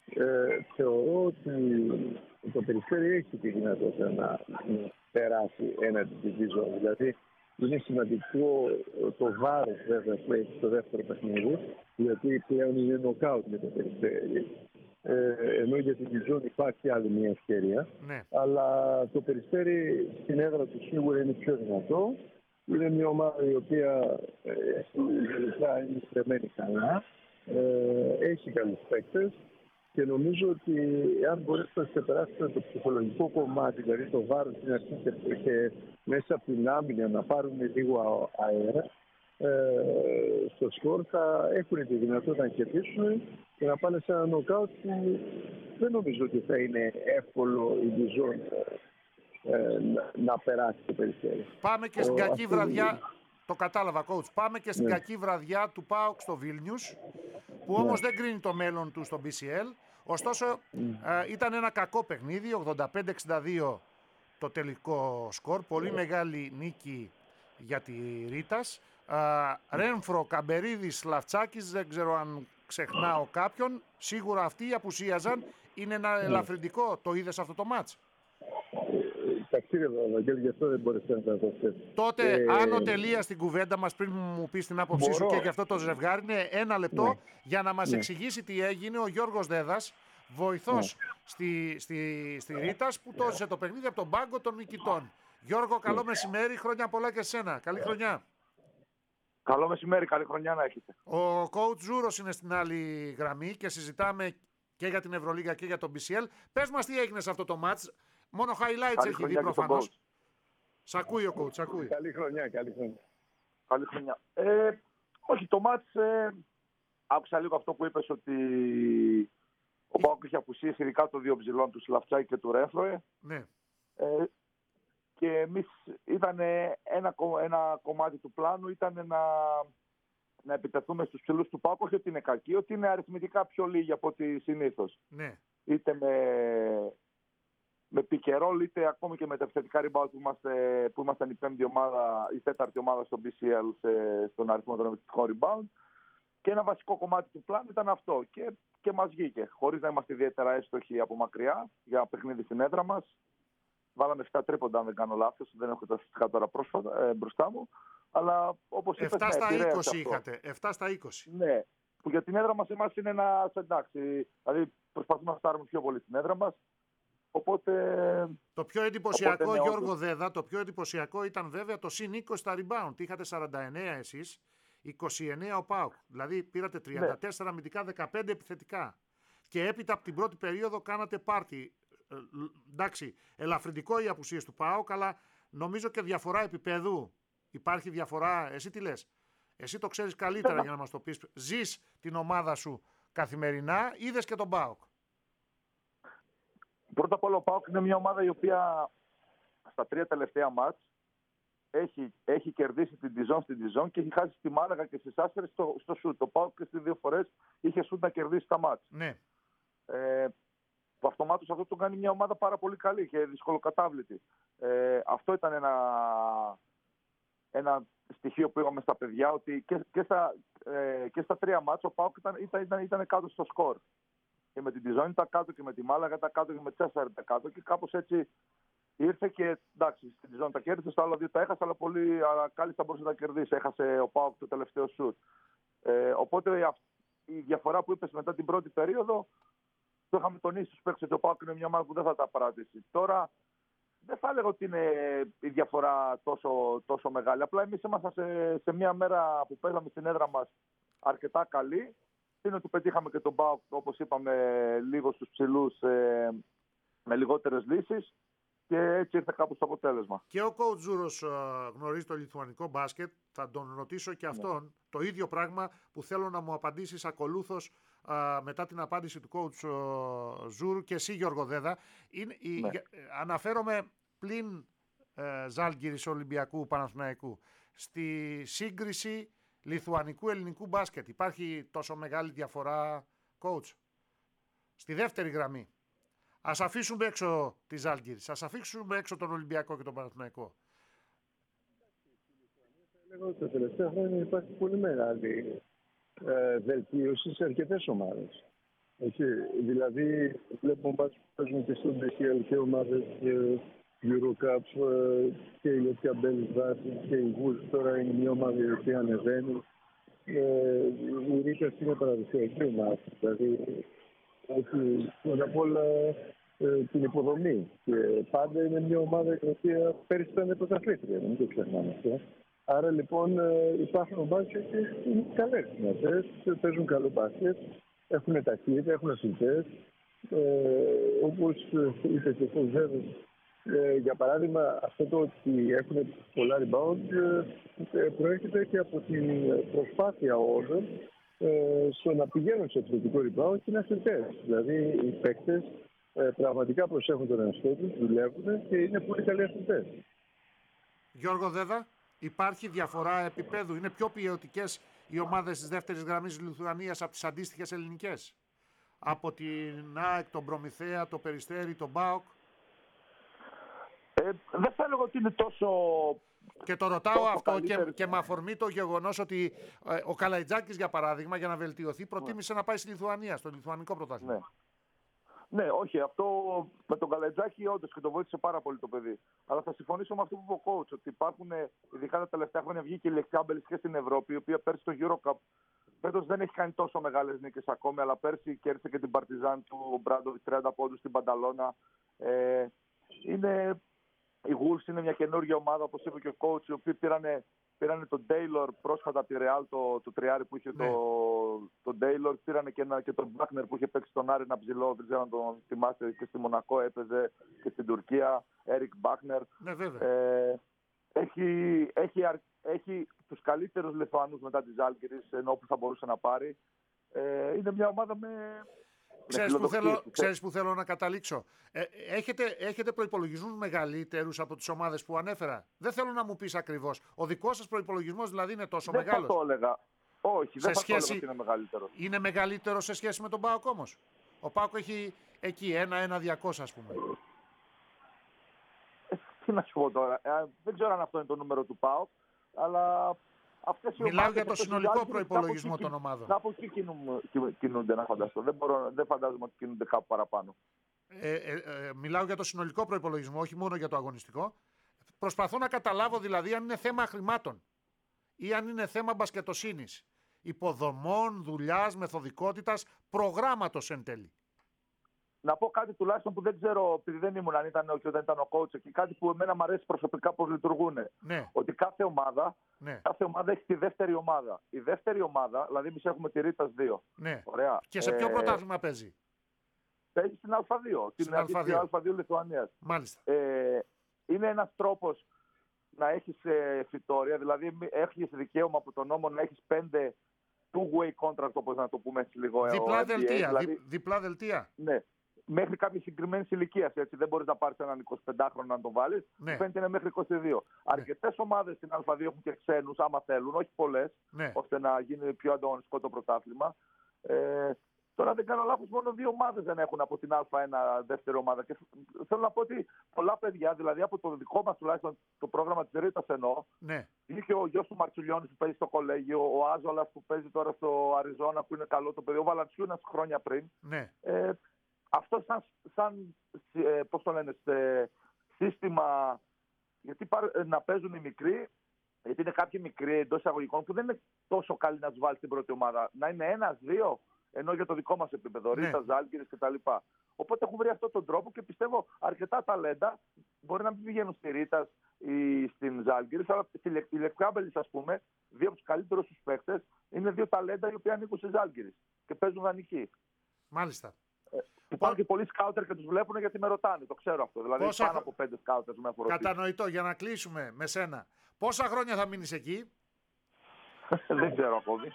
[SPEAKER 2] Θεωρώ ότι το Περιστέρι έχει τη δυνατότητα να περάσει έναντι της Dijon. Δηλαδή, είναι σημαντικό το βάρος βέβαια που έχει στο δεύτερο παιχνίδι, γιατί πλέον είναι νοκάουτ με το Περιστέρι. Ενώ για την Dijon υπάρχει άλλη μια ευκαιρία.
[SPEAKER 1] Ναι.
[SPEAKER 2] Αλλά το Περιστέρι στην έδρα του σίγουρα είναι πιο δυνατό. Είναι μια ομάδα η οποία γενικά είναι στρεμμένη καλά. Έχει καλούς παίκτες. Και νομίζω ότι αν μπορέσει να ξεπεράσει το ψυχολογικό κομμάτι, δηλαδή το βάρος στην αρχή και μέσα από την άμυνα να πάρουν λίγο αέρα, στο σκορ θα έχουν τη δυνατότητα να κερδίσουν και να πάνε σε ένα νοκάουτ που δεν νομίζω ότι θα είναι εύκολο η Dijon να περάσει το Περιστέρι.
[SPEAKER 1] Πάμε και στην κακή βραδιά. Το κατάλαβα, coach. Πάμε και στην κακή βραδιά του ΠΑΟΚ στο Βίλνιους, που όμως δεν κρίνει το μέλλον του στο BCL. Ωστόσο, ήταν ένα κακό παιχνίδι, 85-62 το τελικό σκορ. Πολύ μεγάλη νίκη για τη Ρίτας. Ρένφρο, Καμπερίδης, Λαφτσάκης, δεν ξέρω αν ξεχνάω κάποιον. Σίγουρα αυτοί απουσίαζαν. είναι ένα ελαφρυντικό. Το είδες αυτό το μάτς?
[SPEAKER 2] Ταξίδευα, Βαγγέλη, γι' αυτό δεν μπόρεσα να τα δω χθες.
[SPEAKER 1] Τότε, άνω τελεία στην κουβέντα μας, πριν μου πεις την άποψή σου και γι' αυτό το ζευγάρι, είναι ένα λεπτό για να μας εξηγήσει τι έγινε ο Γιώργος Δέδας, βοηθός στη Ρήτας, που το έζησε το παιχνίδι από τον πάγκο των νικητών. Γιώργο, καλό μεσημέρι, χρόνια πολλά και σένα. Καλή χρονιά.
[SPEAKER 3] Καλό μεσημέρι, καλή χρονιά να έχετε.
[SPEAKER 1] Ο coach Ζούρος είναι στην άλλη γραμμή και συζητάμε και για την Ευρωλίγα και για τον BCL. Πες μας τι έγινε σε αυτό το μάτς. Μόνο highlights έχει δει προφανώς. Σ' ακούει ο coach, σ' ακούει.
[SPEAKER 2] Καλή χρονιά, καλή χρονιά.
[SPEAKER 3] Καλή χρονιά. Όχι, το μάτς, άκουσα λίγο αυτό που είπες, ότι ο ΠΑΟΚ είχε απουσίες, ειδικά των δύο ψηλών, του Σλαφτσάκη και του Ρέφροε.
[SPEAKER 1] Ναι.
[SPEAKER 3] Και εμείς ήταν ένα κομμάτι του πλάνου, ήταν να επιτεθούμε στους ψηλούς του ΠΑΟΚ, όχι ότι είναι κακοί, ότι είναι αριθμητικά πιο λίγοι από ό,τι συνήθως.
[SPEAKER 1] Ναι.
[SPEAKER 3] Είτε με πικερόλ, είτε ακόμη και με τα επιθετικά rebound που ήμασταν η πέμπτη ομάδα, η τέταρτη ομάδα στο BCL στον αριθμό των επιθετικών rebound. Και ένα βασικό κομμάτι του πλάνου ήταν αυτό. Και μας βγήκε, χωρίς να είμαστε ιδιαίτερα εύστοχοι από μακριά για παιχνίδι στην έδρα μας. Βάλαμε 7 τρίποντα, αν δεν κάνω λάθος, δεν έχω τα στατιστικά τώρα μπροστά μου. Αλλά όπως είπες,
[SPEAKER 1] 7 στα 20 είχατε. 7 στα 20.
[SPEAKER 3] Ναι, που για την έδρα μας εμάς είναι ένα εντάξει. Δηλαδή προσπαθούμε να φτάρουμε πιο πολύ στην έδρα μας. Οπότε,
[SPEAKER 1] το πιο εντυπωσιακό,
[SPEAKER 3] οπότε,
[SPEAKER 1] Γιώργο Δέδα, το πιο εντυπωσιακό ήταν βέβαια το συν 20 στα rebound. Είχατε 49 εσείς, 29 ο ΠΑΟΚ. Δηλαδή πήρατε 34 αμυντικά, 15 επιθετικά. Και έπειτα από την πρώτη περίοδο κάνατε πάρτι. Εντάξει, ελαφρυντικό οι απουσίες του ΠΑΟΚ, αλλά νομίζω και διαφορά επίπεδου. Υπάρχει διαφορά, εσύ τι λες? Εσύ το ξέρεις καλύτερα για να μας το πεις. Ζεις την ομάδα σου καθημερινά, είδες και τον ΠΑΟΚ?
[SPEAKER 3] Πρώτα απ' όλα ο ΠΑΟΚ είναι μια ομάδα η οποία στα 3 τελευταία μάτς έχει κερδίσει την Διζόν στην Διζόν και έχει χάσει στη Μάλαγα και στις Άστερες στο σουτ. Ο ΠΑΟΚ και στις δύο φορές είχε σουτ να κερδίσει τα μάτς.
[SPEAKER 1] Ναι.
[SPEAKER 3] Που αυτομάτως αυτό τον κάνει μια ομάδα πάρα πολύ καλή και δυσκολοκατάβλητη. Αυτό ήταν ένα στοιχείο που είπαμε στα παιδιά, ότι και στα 3 μάτς ο ΠΑΟΚ ήταν κάτω στο σκορ. Και με την Διζόν ήταν κάτω και με τη Μάλαγα ήταν κάτω και με τη Τσέσσαρ ήταν κάτω και κάπως έτσι ήρθε και εντάξει, στην Διζόν τα κέρδισε, στα άλλα δύο τα έχασε, αλλά κάλλιστα μπορούσε να τα κερδίσει. Έχασε ο ΠΑΟΚ το τελευταίο σουτ. Οπότε η διαφορά που είπες μετά την πρώτη περίοδο, το είχαμε τονίσει στους παίκτες ότι ο ΠΑΟΚ είναι μια ομάδα που δεν θα τα παρατήσει. Τώρα δεν θα έλεγα ότι είναι η διαφορά τόσο μεγάλη. Απλά εμείς ήμασταν σε μια μέρα που παίζαμε στην έδρα μας αρκετά καλή. Είναι ότι πετύχαμε και τον ΠΑΟΚ, όπως είπαμε, λίγο στους ψηλούς με λιγότερες λύσεις και έτσι ήρθε κάπου στο αποτέλεσμα.
[SPEAKER 1] Και ο coach Ζούρος γνωρίζει το λιθουανικό μπάσκετ. Θα τον ρωτήσω και αυτόν το ίδιο πράγμα που θέλω να μου απαντήσεις ακολούθως μετά την απάντηση του coach Ζούρου και εσύ, Γιώργο Δέδα. Αναφέρομαι πλην Ζάλγκιρις Ολυμπιακού Παναθηναϊκού. Στη σύγκριση λιθουανικού-ελληνικού μπάσκετ υπάρχει τόσο μεγάλη διαφορά, coach? Στη δεύτερη γραμμή. Ας αφήσουμε έξω τη Ζάλγκιρις, ας αφήσουμε έξω τον Ολυμπιακό και τον Παναθηναϊκό.
[SPEAKER 2] Τα τελευταία χρόνια υπάρχει πολύ μεγάλη βελτίωση σε αρκετές ομάδες. Δηλαδή, βλέπουμε ομάδες που παίζουν και στο BCL και ομάδες Eurocup και η Λευκιά Μπέλης Βάσης και η Βούλς τώρα είναι μια ομάδα η οποία ανεβαίνει. Η Ρήτας είναι παραδοσιακή ομάδα. Δηλαδή, έχει πρώτα απ' όλα την υποδομή. Και πάντα είναι μια ομάδα η οποία πέρυσι ήταν πρωταθλήτρια, μην το ξεχνάμε αυτό. Άρα λοιπόν υπάρχουν ομάδες που είναι καλές δυνατές, παίζουν καλό μπάσκετ, έχουν ταχύτητα, έχουν αθλητές. Όπως είπε και ο Ζέρος, για παράδειγμα, αυτό το ότι έχουν πολλά rebound προέρχεται και από την προσπάθεια όλων στο να πηγαίνουν σε επιθετικό rebound και είναι αθλητές. Δηλαδή οι παίκτες πραγματικά προσέχουν τον εαυτό τους, δουλεύουν και είναι πολύ καλοί αθλητές.
[SPEAKER 1] Γιώργο Δέδα, υπάρχει διαφορά επίπεδου? Είναι πιο ποιοτικές οι ομάδες της δεύτερης γραμμής της Λιθουανίας από τις αντίστοιχες ελληνικές? Από την ΑΕΚ, τον Προμηθέα, το Περιστέρι, τον ΠΑΟΚ?
[SPEAKER 3] Δεν θα έλεγα ότι είναι τόσο...
[SPEAKER 1] Και το ρωτάω αυτό και με αφορμή το γεγονός ότι ο Καλαϊτζάκης, για παράδειγμα, για να βελτιωθεί, προτίμησε να πάει στη Λιθουανία, στο Λιθουανικό πρωτάθλημα.
[SPEAKER 3] Ναι, όχι, αυτό με τον Καλετζάκη όντως και το βοήθησε πάρα πολύ το παιδί. Αλλά θα συμφωνήσω με αυτό που είπε ο coach, ότι υπάρχουν, ειδικά τα τελευταία χρόνια, βγήκε η Λεκάμπελης και στην Ευρώπη, η οποία πέρσι στο EuroCup φέτος δεν έχει κάνει τόσο μεγάλες νίκες ακόμη, αλλά πέρσι κέρδισε και την Παρτιζάν του Μπράντοβιτς 30 πόντους στην Πανταλώνα. Η Wolves είναι μια καινούργια ομάδα, όπως είπε και ο coach, οι οποίοι πήρανε τον Taylor πρόσφατα από τη Real, το τριάρι που είχε τον Taylor. Πήρανε και τον Μπάκνερ που είχε παίξει τον Άρη, ένα ψηλό, δεν ξέρω αν τον θυμάστε, και στη Μονακό έπαιζε και στην Τουρκία, Eric Μπάκνερ.
[SPEAKER 1] Ναι, βέβαια.
[SPEAKER 3] Έχει τους καλύτερους Λιθουανούς μετά τη Ζάλγκιρις, ενώ που θα μπορούσε να πάρει. Είναι μια ομάδα με...
[SPEAKER 1] Ξέρεις που θέλω να καταλήξω. Έχετε προϋπολογισμούς μεγαλύτερους από τις ομάδες που ανέφερα. Δεν θέλω να μου πεις ακριβώς. Ο δικός σας προϋπολογισμός δηλαδή είναι τόσο μεγάλος?
[SPEAKER 3] Δεν θα το έλεγα. Όχι, δεν θα το έλεγα ότι είναι μεγαλύτερο.
[SPEAKER 1] Είναι μεγαλύτερο σε σχέση με τον ΠΑΟΚ όμως? Ο ΠΑΟΚ έχει εκεί 1-200 ας πούμε.
[SPEAKER 3] Τι να σου πω τώρα. Δεν ξέρω αν αυτό είναι το νούμερο του ΠΑΟΚ, αλλά...
[SPEAKER 1] Μιλάω για το συνολικό προϋπολογισμό των ομάδων.
[SPEAKER 3] Από εκεί κινούνται, να φανταστώ. Δεν φαντάζομαι ότι κινούνται κάπου παραπάνω.
[SPEAKER 1] Μιλάω για το συνολικό προϋπολογισμό, όχι μόνο για το αγωνιστικό. Προσπαθώ να καταλάβω δηλαδή αν είναι θέμα χρημάτων ή αν είναι θέμα μπασκετοσύνης, υποδομών, δουλειάς, μεθοδικότητας, προγράμματος εν τέλει.
[SPEAKER 3] Να πω κάτι τουλάχιστον που δεν ξέρω, επειδή δεν ήμουν αν ήταν όταν ήταν ο coach, και κάτι που εμένα μου αρέσει προσωπικά πώς λειτουργούν.
[SPEAKER 1] Ναι.
[SPEAKER 3] Ότι κάθε ομάδα έχει τη δεύτερη ομάδα. Η δεύτερη ομάδα, δηλαδή εμείς έχουμε τη Ρήτας 2.
[SPEAKER 1] Ναι.
[SPEAKER 3] Ωραία.
[SPEAKER 1] Και σε ποιο πρωτάθλημα παίζει?
[SPEAKER 3] Παίζει στην Α2, την Α2 Λιθουανίας.
[SPEAKER 1] Μάλιστα.
[SPEAKER 3] Είναι ένας τρόπος να έχεις φυτόρια, δηλαδή έχεις δικαίωμα από τον νόμο να έχεις 5 two-way contract, όπως να το πούμε έτσι λίγο.
[SPEAKER 1] Διπλά δελτία.
[SPEAKER 3] Δηλαδή,
[SPEAKER 1] διπλά δελτία.
[SPEAKER 3] Ναι. Μέχρι κάποια συγκεκριμένη ηλικία. Δεν μπορείς να πάρεις έναν 25χρονο να τον βάλεις.
[SPEAKER 1] Ναι.
[SPEAKER 3] Φαίνεται είναι μέχρι 22. Ναι. Αρκετές ομάδες στην Α2 έχουν και ξένους, άμα θέλουν, όχι πολλές,
[SPEAKER 1] ναι,
[SPEAKER 3] ώστε να γίνει πιο ανταγωνιστικό το πρωτάθλημα. Τώρα δεν κάνω λάθος, μόνο 2 ομάδες δεν έχουν από την Α1 δεύτερη ομάδα. Και θέλω να πω ότι πολλά παιδιά, δηλαδή από το δικό μας τουλάχιστον το πρόγραμμα της Ρήτας εννοώ,
[SPEAKER 1] ναι,
[SPEAKER 3] είχε ο γιος του Μαρτσουλιώνης που παίζει στο κολέγιο, ο Άζολας που παίζει τώρα στο Αριζόνα που είναι καλό το παιδί, ο Βαλαντσιούνας χρόνια πριν.
[SPEAKER 1] Ναι.
[SPEAKER 3] Αυτό σαν πώς το λένε, σύστημα, γιατί να παίζουν οι μικροί, γιατί είναι κάποιοι μικροί εντός εισαγωγικών που δεν είναι τόσο καλοί να τους βάλει στην πρώτη ομάδα. Να είναι 1-2, ενώ για το δικό μας επίπεδο,
[SPEAKER 1] ναι,
[SPEAKER 3] Ρίτας, Ζάλγκιρις κτλ. Οπότε έχουν βρει αυτόν τον τρόπο και πιστεύω αρκετά ταλέντα μπορεί να μην πηγαίνουν στη Ρίτας ή στην Ζάλγκιρις, αλλά η Λεκάμπελης, ας πούμε, 2 από τους καλύτερους τους παίκτες, είναι 2 ταλέντα οι οποίοι ανήκουν στη Ζάλγκιρις και παίζουν δανεική.
[SPEAKER 1] Μάλιστα.
[SPEAKER 3] Υπάρχουν και πολλοί σκάουτερ και τους βλέπουν γιατί με ρωτάνε, το ξέρω αυτό. Δηλαδή πάνω από 5 σκάουτερ με αφορμή.
[SPEAKER 1] Κατανοητό, για να κλείσουμε με σένα. Πόσα χρόνια θα μείνεις εκεί?
[SPEAKER 3] Δεν ξέρω ακόμη.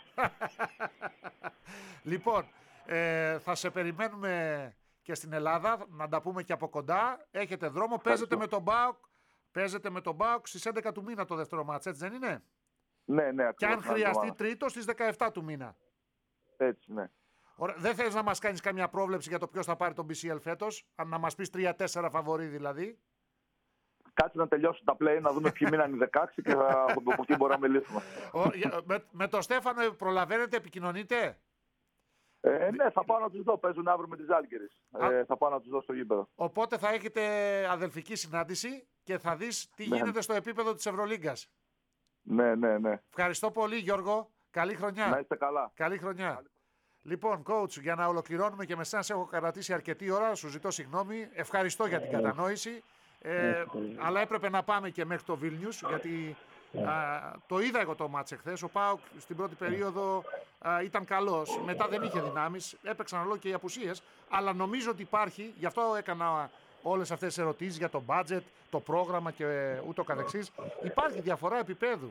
[SPEAKER 1] Λοιπόν, θα σε περιμένουμε και στην Ελλάδα, να τα πούμε και από κοντά. Έχετε δρόμο, παίζετε με τον ΠΑΟΚ στις 11 του μήνα το δεύτερο μάτς, έτσι δεν είναι?
[SPEAKER 3] Ναι, ναι.
[SPEAKER 1] Και αν χρειαστεί τρίτο στις 17 του μήνα.
[SPEAKER 3] Έτσι, ναι.
[SPEAKER 1] Ωραία. Δεν θες να μας κάνεις καμιά πρόβλεψη για το ποιος θα πάρει τον BCL φέτος? Να μας πεις 3-4 φαβορί δηλαδή.
[SPEAKER 3] Κάτσε να τελειώσουν τα play, να δούμε ποιοι μείναν οι 16 και από εκεί μπορούμε να μιλήσουμε.
[SPEAKER 1] Με τον Στέφανο προλαβαίνετε, επικοινωνείτε?
[SPEAKER 3] Ναι, θα πάω να τους δω. Παίζουν αύριο με τις Ζάλγκιρις. Θα πάω να τους δω στο γήπεδο.
[SPEAKER 1] Οπότε θα έχετε αδελφική συνάντηση και θα δεις τι γίνεται στο επίπεδο της Ευρωλίγκας.
[SPEAKER 3] Ναι, ναι, ναι.
[SPEAKER 1] Ευχαριστώ πολύ, Γιώργο. Καλή χρονιά.
[SPEAKER 3] Να είστε καλά.
[SPEAKER 1] Καλή χρονιά. Λοιπόν, coach, για να ολοκληρώνουμε και με εσάς έχω κρατήσει αρκετή ώρα, σου ζητώ συγγνώμη. Ευχαριστώ για την κατανόηση. Αλλά έπρεπε να πάμε και μέχρι το Βίλνιους, γιατί το είδα εγώ το μάτς εχθές. Ο ΠΑΟΚ στην πρώτη περίοδο ήταν καλός. Μετά δεν είχε δυνάμεις. Έπαιξαν όλο και οι απουσίες. Αλλά νομίζω ότι υπάρχει, γι' αυτό έκανα όλες αυτές τις ερωτήσεις για το budget, το πρόγραμμα και ούτω καθεξής. Υπάρχει διαφορά επίπεδου.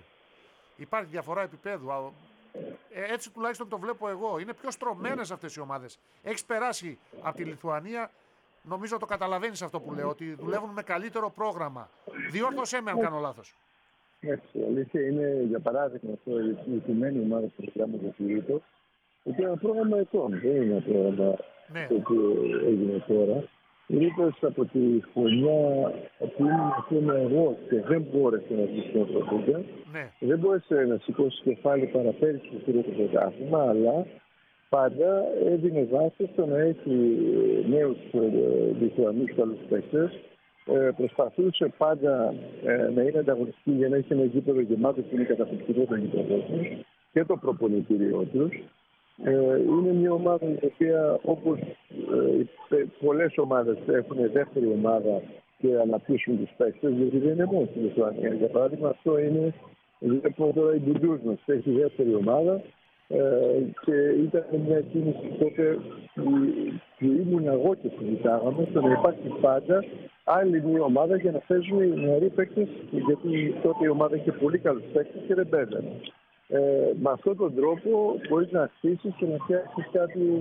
[SPEAKER 1] Έτσι τουλάχιστον το βλέπω εγώ. Είναι πιο στρωμένες αυτές οι ομάδες. Έχεις περάσει από τη Λιθουανία, νομίζω το καταλαβαίνεις αυτό που λέω, ότι δουλεύουν με καλύτερο πρόγραμμα. Διόρθωσέ με αν κάνω λάθος.
[SPEAKER 2] Έτσι, η αλήθεια είναι, για παράδειγμα, αυτό η συγκεκριμένη ομάδα του προγράμματος του Λίτος, ότι είναι ένα πρόγραμμα ετών, δεν είναι ένα πρόγραμμα το οποίο έγινε τώρα. Η Ρήτος από τη χρονιά που ήμουν εγώ και δεν μπόρεσε να βγει στην Ευρωλίγκα, δεν μπόρεσε να σηκώσει κεφάλι παραπέρυσι στο το πρωτάθλημα, αλλά πάντα έδινε βάση στο να έχει νέους Λιθουανούς καλούς παίκτες. Προσπαθούσε πάντα να είναι ανταγωνιστική για να έχει ένα γήπεδο γεμάτο που είναι καταπληκτικό το γήπεδο τους και το προπονητήριό τους. Είναι μια ομάδα η οποία, όπως πολλές ομάδες έχουν δεύτερη ομάδα και αναπτύσσουν τους παίκτες, γιατί δεν είναι μόνο στη Λιθουανία. Για παράδειγμα, αυτό είναι, βλέπω τώρα η Μπουντούσνος, έχει δεύτερη ομάδα και ήταν μια κίνηση τότε που ήμουν εγώ και συζητάγαμε στο να υπάρχει πάντα άλλη μια ομάδα για να παίζουν οι νεαροί παίκτες, γιατί τότε η ομάδα είχε πολύ καλούς παίκτες και δεν παίζανε. Με αυτόν τον τρόπο μπορείς να αρχίσεις και να φτιάξεις κάτι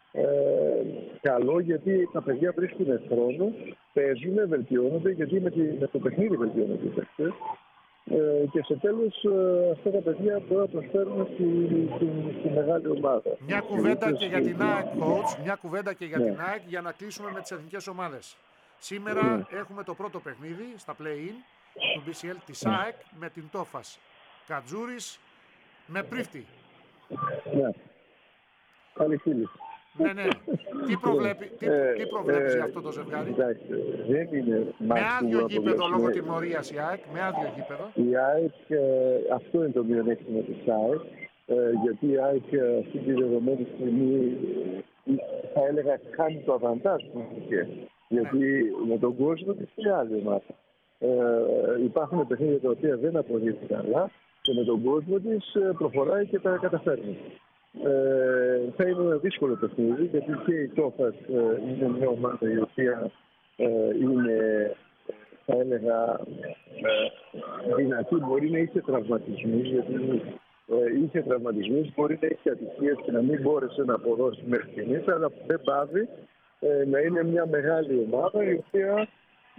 [SPEAKER 2] καλό, γιατί τα παιδιά βρίσκουν χρόνο, παίζουν, βελτιώνονται, γιατί με το παιχνίδι βελτιώνονται οι παίκτες. Και σε τέλος αυτά τα παιδιά μπορούν να προσφέρουν στη μεγάλη ομάδα.
[SPEAKER 1] Μια κουβέντα και για την ΑΕΚ, coach, μια κουβέντα και για την ΑΕΚ για να κλείσουμε με τις εθνικές ομάδες. Σήμερα έχουμε το πρώτο παιχνίδι στα play-in του BCL της ΑΕΚ με την Τόφας. Κατζούρης με Πρίφτη.
[SPEAKER 2] Ναι. Καλή φίλη.
[SPEAKER 1] Ναι. Τι προβλέπεις για αυτό το ζευγάρι?
[SPEAKER 2] Δεν είναι
[SPEAKER 1] με άδειο γήπεδο λόγω τιμωρίας η ΑΕΚ, με άδειο γήπεδο.
[SPEAKER 2] Η ΑΕΚ, αυτό είναι το μειονέκτημα της ΑΕΚ, γιατί η ΑΕΚ αυτή τη δεδομένη στιγμή θα έλεγα κάνει το αβαντάζ που είχε. Γιατί με τον κόσμο της χρειάζεται ομάδα. Υπάρχουν παιχνίδια τα οποία δεν αποδίδει καλά και με τον κόσμο της προχωράει και τα καταφέρνει. Θα είναι ένα δύσκολο παιχνίδι, γιατί και η Τόφας είναι μια ομάδα η οποία είναι, θα έλεγα, δυνατή. Μπορεί να είχε τραυματισμούς, γιατί είχε τραυματισμούς, μπορεί να είχε ατυχίες και να μην μπόρεσε να αποδώσει μέχρι στιγμής, αλλά δεν πάβει να είναι μια μεγάλη ομάδα η οποία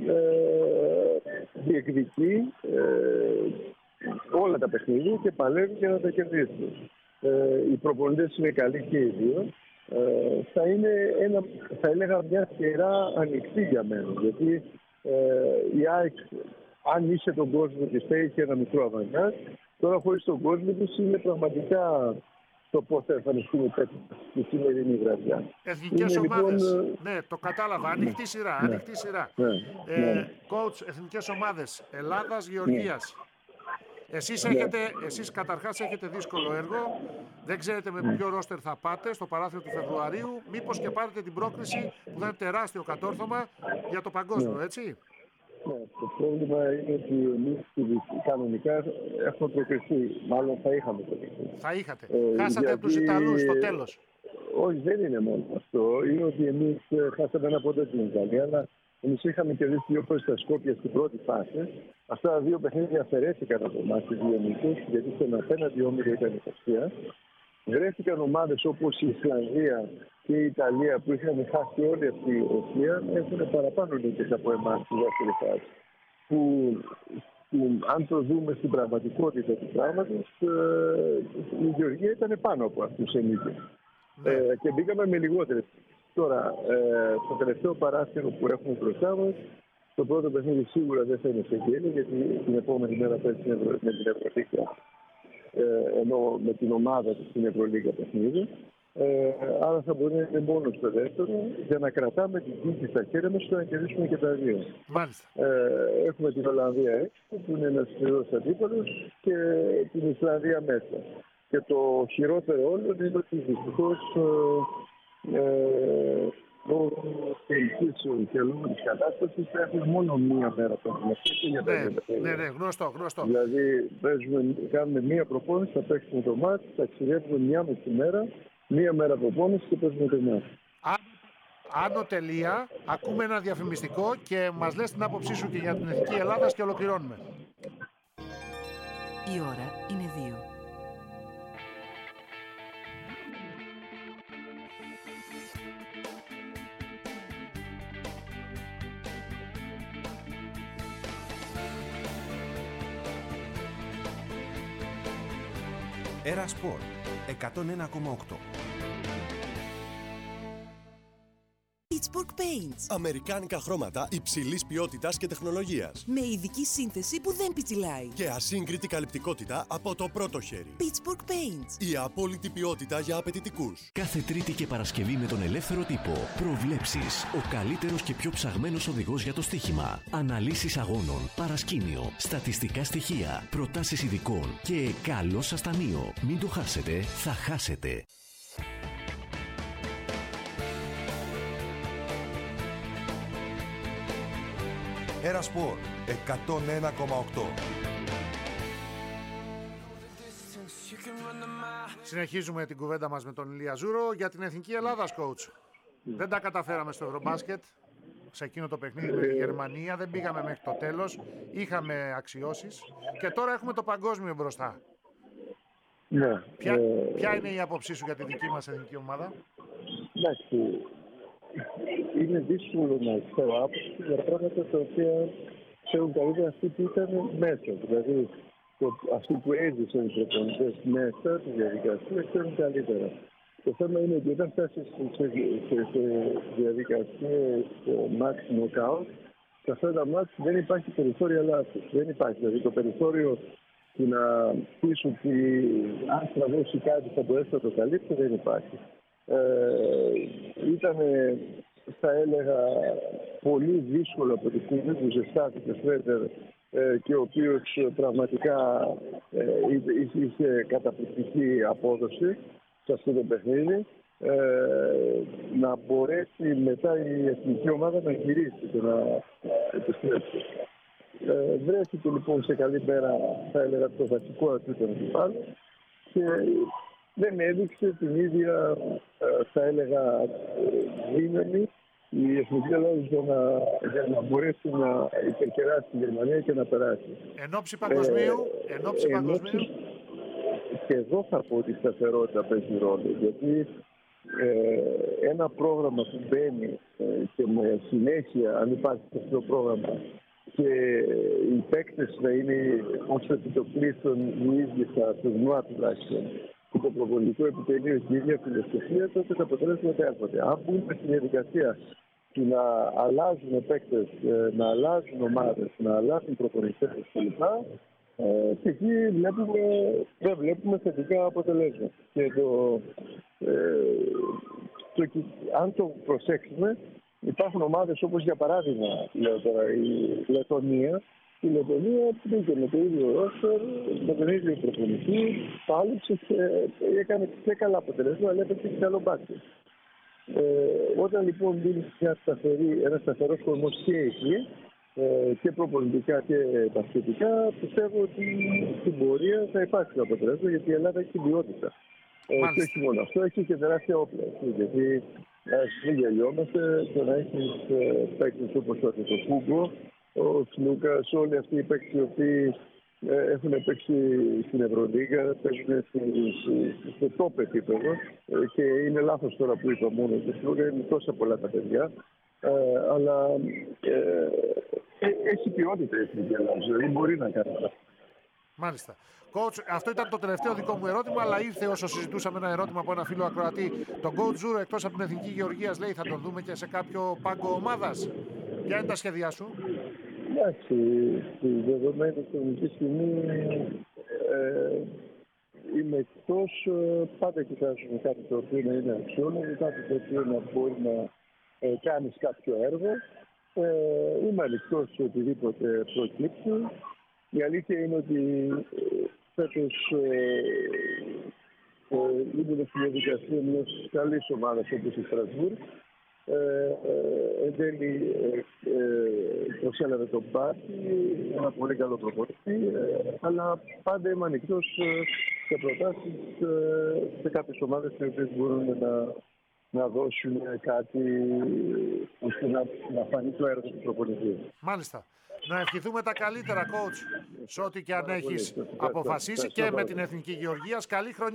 [SPEAKER 2] διεκδικεί όλα τα παιχνίδια και παλεύει για να τα κερδίσει. Οι προπονητές είναι καλοί και οι δύο. Θα είναι θα έλεγα μια σειρά ανοιχτή για μένα, γιατί η ΑΕΚ, αν είσαι τον κόσμο της, θα είχε ένα μικρό αβαντάζ. Τώρα χωρίς τον κόσμο της είναι πραγματικά το πώς θα εμφανιστούν οι παίκτες στη σημερινή βραδιά.
[SPEAKER 1] Εθνικές ομάδες. Ναι, το κατάλαβα. Ανοιχτή σειρά. Coach, εθνικές ομάδες Ελλάδας, Γεωργίας. Εσείς καταρχάς έχετε δύσκολο έργο, δεν ξέρετε με ποιο ρόστερ θα πάτε στο παράθυρο του Φεβρουαρίου, μήπως και πάρετε την πρόκριση που θα είναι τεράστιο κατόρθωμα για το παγκόσμιο, έτσι?
[SPEAKER 2] Ναι, το πρόβλημα είναι ότι εμείς κανονικά έχουμε προκριθεί, μάλλον θα είχαμε προκριθεί.
[SPEAKER 1] Θα είχατε. Χάσατε από τους Ιταλούς στο τέλος.
[SPEAKER 2] Όχι, δεν είναι μόνο αυτό. Είναι ότι εμείς χάσαμε ένα πόντο στην Ιταλία, αλλά εμείς είχαμε κερδίσει 2 φορές τα Σκόπια στην πρώτη φάση. Αυτά τα 2 παιχνίδια αφαιρέθηκαν από εμάς τις δύο νίκες, γιατί στον απέναντι όμιλο ήταν η Ρωσία. Βρέθηκαν ομάδες όπως η Ισλανδία και η Ιταλία που είχαν χάσει όλη αυτή η Ρωσία, έχουν παραπάνω νίκες από εμάς στη δεύτερη φάση. Που αν το δούμε στην πραγματικότητα του πράγματος, η Γεωργία ήταν πάνω από αυτούς σε νίκες. Και μπήκαμε με λιγότερες. Τώρα, το τελευταίο παράθυρο που έχουμε μπροστά μας, το πρώτο παιχνίδι σίγουρα δεν θα είναι σε γέλιο, γιατί την επόμενη μέρα παίζει με την Ευρωλίγκα, ενώ με την ομάδα της στην Ευρωλίγκα παιχνίδι. Άρα θα μπορεί να είναι μόνο στο δεύτερο, για να κρατάμε την νίκη στα χέρια μας και να κερδίσουμε και τα δύο.
[SPEAKER 1] Μάλιστα.
[SPEAKER 2] Έχουμε την Ολλανδία έξω, που είναι ένας σκληρός αντίπαλος, και την Ισλανδία μέσα. Και το χειρότερο όλο είναι ότι δυστυχώς λόγω και λόγω της κατάστασης θα έχουμε μόνο μία μέρα
[SPEAKER 1] Ναι, γνωστό.
[SPEAKER 2] Δηλαδή κάνουμε μία προπόνηση, θα παίξουμε το μάτς, ταξιδεύουμε μία μισή μέρα, μία μέρα προπόνηση και παίζουμε το μάτς.
[SPEAKER 1] Άνω τελεία, ακούμε ένα διαφημιστικό και μας λες την άποψή σου και για την Εθνική Ελλάδας και ολοκληρώνουμε.
[SPEAKER 4] Η ώρα είναι 2.
[SPEAKER 5] Έρα Σπορ 101,8.
[SPEAKER 4] Pittsburgh Paints.
[SPEAKER 5] Αμερικάνικα χρώματα υψηλής ποιότητας και τεχνολογίας.
[SPEAKER 4] Με ειδική σύνθεση που δεν πιτσιλάει.
[SPEAKER 5] Και ασύγκριτη καλυπτικότητα από το πρώτο χέρι.
[SPEAKER 4] Pittsburgh Paints.
[SPEAKER 5] Η απόλυτη ποιότητα για απαιτητικούς.
[SPEAKER 6] Κάθε Τρίτη και Παρασκευή με τον ελεύθερο τύπο. Προβλέψεις. Ο καλύτερος και πιο ψαγμένος οδηγός για το στοίχημα. Αναλύσεις αγώνων. Παρασκήνιο. Στατιστικά στοιχεία. Προτάσεις ειδικών. Και καλό σας ταμείο. Μην το χάσετε. Θα χάσετε.
[SPEAKER 7] Ένα Σπορ 101,8.
[SPEAKER 1] Συνεχίζουμε την κουβέντα μας με τον Ηλία Ζούρο για την Εθνική Ελλάδας, coach. Δεν τα καταφέραμε στο Ευρωμπάσκετ. Σε εκείνο το παιχνίδι με τη Γερμανία δεν πήγαμε μέχρι το τέλος. Είχαμε αξιώσεις και τώρα έχουμε το παγκόσμιο μπροστά.
[SPEAKER 2] Ναι.
[SPEAKER 1] Ποια είναι η άποψή σου για τη δική μας εθνική ομάδα?
[SPEAKER 2] Εντάξει, είναι δύσκολο να ξέρω άποψη για πράγματα τα οποία ξέρουν καλύτερα αυτοί που ήταν μέσα. Δηλαδή, αυτοί που έζησαν οι προπονητές μέσα τη διαδικασία ξέρουν καλύτερα. Το θέμα είναι ότι όταν φτάσει σε διαδικασίες maximum knockout, σε αυτά τα μάτς δεν υπάρχει περιθώριο λάθος. Δεν υπάρχει. Δηλαδή το περιθώριο που να πεις ότι αν στραβώσει κάτι θα μπορέσει να το καλύψει δεν υπάρχει. Ήταν, θα έλεγα, πολύ δύσκολο από τη στιγμή που ζεστάθηκε Σρέντερ και ο οποίος πραγματικά είχε καταπληκτική απόδοση σε αυτό το παιχνίδι, να μπορέσει μετά η εθνική ομάδα να γυρίσει και να επιστρέψει. Βρέθηκε λοιπόν σε καλή μέρα, θα έλεγα, το βασικό επίπεδο του πάλι και δεν έδειξε την ίδια, θα έλεγα, δύναμη η Εθνική Ελλάδα για να μπορέσει να υπερκεράσει τη Γερμανία και να περάσει.
[SPEAKER 1] Εν όψη παγκοσμίου,
[SPEAKER 2] και εδώ θα πω ότι η σταθερότητα παίζει ρόλο, γιατί ένα πρόγραμμα που μπαίνει και με συνέχεια, αν υπάρχει αυτό το πρόγραμμα, και οι παίκτες θα είναι όσο επιτοπλίστων οι ίδιοι στα τουρνουά τουλάχιστον και το προπονητικό επιτελείο και η ίδια φιλοσοφία, τότε τα αποτελέσματα έρχονται. Αν μπούμε στη διαδικασία του να αλλάζουν παίκτες, να αλλάζουν ομάδες, να αλλάζουν προπονητές κλπ. Και εκεί δεν βλέπουμε θετικά αποτελέσματα. Και αν το προσέξουμε, υπάρχουν ομάδες όπως για παράδειγμα, λέω τώρα, η Λετωνία. Η Λετωνία πήγε με το ίδιο ρόστερ, με τον ίδιο προπονητή, πάλεψε και έκανε και καλά αποτελέσματα, αλλά έπαιξε και καλό μπάσκετ. Όταν λοιπόν δίνει ένα σταθερό κορμό και εκεί, και προπονητικά και μπασκετικά, πιστεύω ότι στην πορεία θα υπάρξει το αποτέλεσμα, γιατί η Ελλάδα έχει την ποιότητα. Και όχι μόνο αυτό, έχει και τεράστια όπλα. Γιατί μην γελιόμαστε, το να έχεις παίκτες όπως το Φούγκο, ο Σλούκας, όλοι αυτοί οι παίκτες οι οποίοι έχουν παίξει στην Ευρωλίγα, παίζουν στο top επίπεδο και είναι λάθος τώρα που είπα μόνο το Σλούκα, είναι τόσα πολλά τα παιδιά, αλλά έχει ποιότητα η Εθνική Ελλάδα, δηλαδή μπορεί να κάνει αυτά.
[SPEAKER 1] Μάλιστα. Coach, αυτό ήταν το τελευταίο δικό μου ερώτημα, αλλά ήρθε όσο συζητούσαμε ένα ερώτημα από ένα φίλο ακροατή. Τον Coach Ζούρο, εκτός από την Εθνική Γεωργίας, λέει, θα τον δούμε και σε κάποιο πάγκο ομάδας. Ποια είναι τα σχέδιά σου?
[SPEAKER 2] Εντάξει, στη δεδομένη χρονική στιγμή είμαι εκτός. Πάντα κοιτάζουμε κάτι το οποίο να είναι αξιόλογο, κάτι το οποίο να μπορεί να κάνεις κάποιο έργο. Είμαι ανοιχτός σε οτιδήποτε προκύψει. Η αλήθεια είναι ότι φέτος ήμουν στη διαδικασία μιας καλής ομάδας όπως η Στρασβούρ. Εν τέλει προσέλαβε τον Πάρτι, ένα πολύ καλό προπονητή, αλλά πάντα είμαι ανοιχτός σε προτάσεις σε κάποιες ομάδες οι οποίες μπορούν να δώσουν κάτι ώστε να φανεί το έργο του προπονητή.
[SPEAKER 1] Μάλιστα. Να ευχηθούμε τα καλύτερα, coach, σε ό,τι και αν έχεις αποφασίσει και με την Εθνική Γεωργίας. Καλή χρονιά.